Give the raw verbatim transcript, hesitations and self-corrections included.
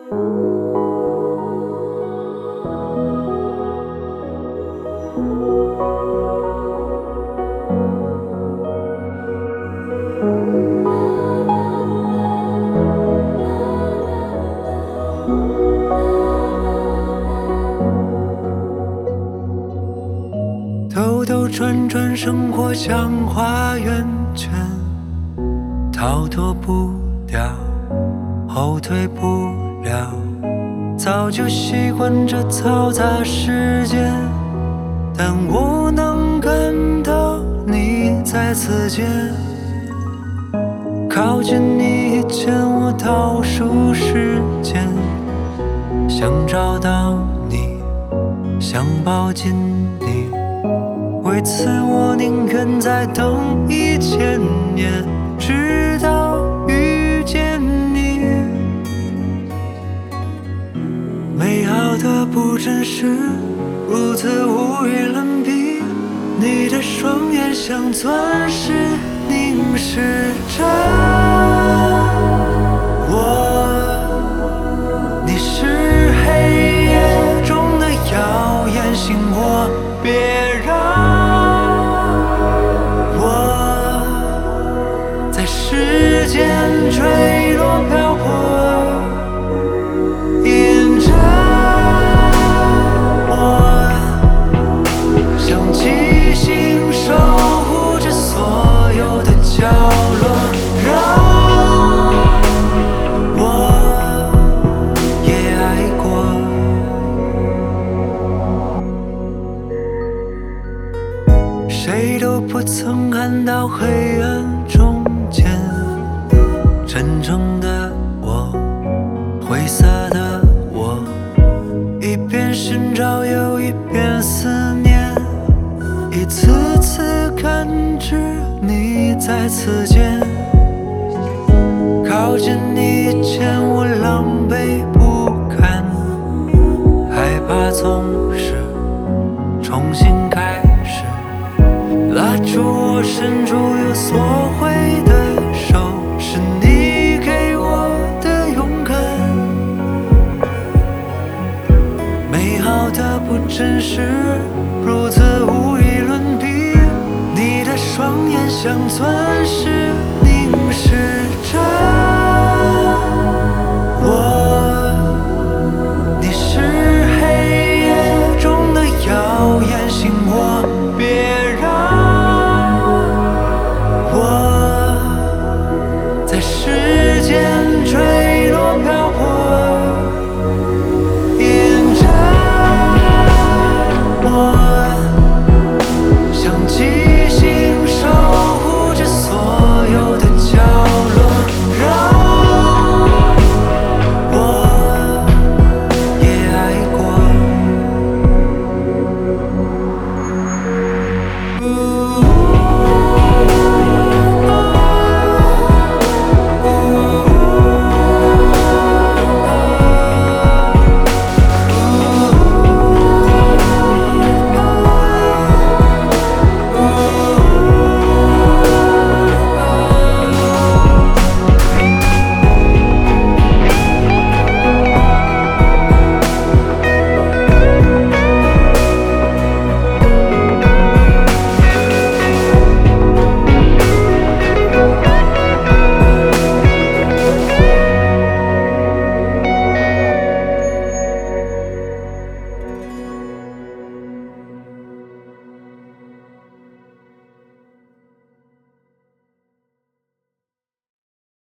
兜兜转转，生活像画圆圈，逃脱不掉，后退不了，早就习惯这嘈杂世界，但我能感到你在此间，靠近你前我倒数时间，想找到你，想抱紧你，为此我宁愿再等一千年，直到遇见你。美好的不真实，如此无与伦比，你的双眼像钻石凝视着我，你是黑夜中的耀眼星火，别让我在时间坠落漂泊，引着我像七星守护着所有的角落，让我也爱过。谁都不曾看到黑暗中间真正的我，灰色的我，一边寻找又一边思念，一次次感知你在此间，靠近你前我狼狈不堪，害怕总是重新开始，拉住我伸出有所谓的手，是你给我的勇敢，美好的不真实，如此无与伦比，你的双眼像钻